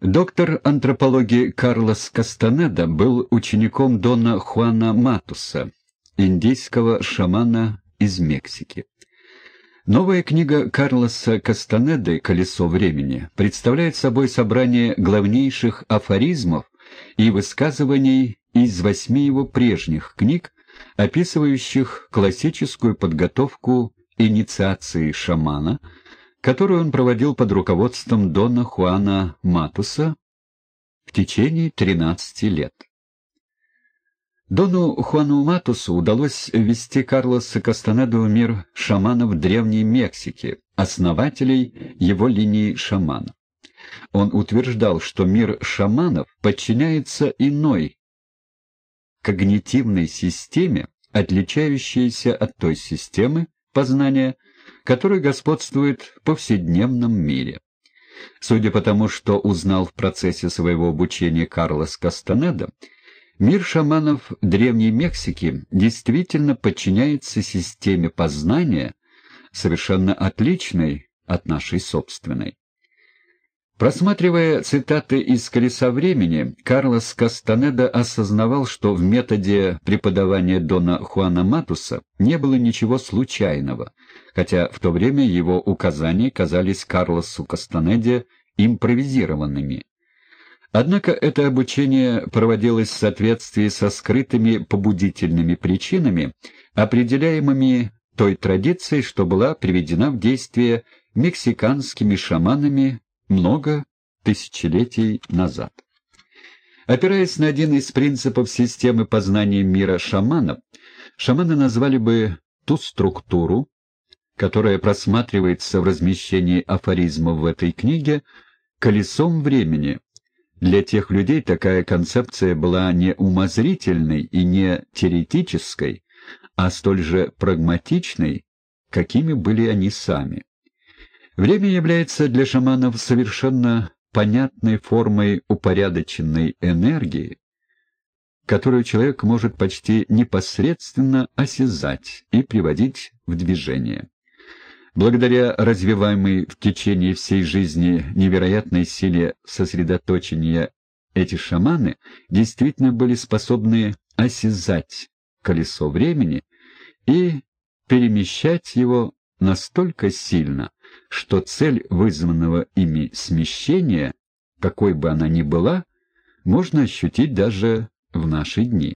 Доктор антропологии Карлос Кастанеда был учеником дона Хуана Матуса, индийского шамана из Мексики. Новая книга Карлоса Кастанеды «Колесо времени» представляет собой собрание главнейших афоризмов и высказываний из 8 его прежних книг, описывающих классическую подготовку инициации шамана, которую он проводил под руководством дона Хуана Матуса в течение 13 лет. Дону Хуану Матусу удалось ввести Карлоса Кастанеду в мир шаманов Древней Мексики, основателей его линии шамана. Он утверждал, что мир шаманов подчиняется иной когнитивной системе, отличающейся от той системы познания, которая господствует в повседневном мире. Судя по тому, что узнал в процессе своего обучения Карлос Кастанеда, мир шаманов Древней Мексики действительно подчиняется системе познания, совершенно отличной от нашей собственной. Просматривая цитаты из «Колеса времени», Карлос Кастанеда осознавал, что в методе преподавания дона Хуана Матуса не было ничего случайного, хотя в то время его указания казались Карлосу Кастанеде импровизированными. Однако это обучение проводилось в соответствии со скрытыми побудительными причинами, определяемыми той традицией, что была приведена в действие мексиканскими шаманами много тысячелетий назад. Опираясь на один из принципов системы познания мира шаманов, шаманы назвали бы ту структуру, которая просматривается в размещении афоризмов в этой книге, колесом времени. Для тех людей такая концепция была не умозрительной и не теоретической, а столь же прагматичной, какими были они сами. Время является для шаманов совершенно понятной формой упорядоченной энергии, которую человек может почти непосредственно осязать и приводить в движение. Благодаря развиваемой в течение всей жизни невероятной силе сосредоточения эти шаманы действительно были способны осязать колесо времени и перемещать его настолько сильно, что цель вызванного ими смещения, какой бы она ни была, можно ощутить даже в наши дни.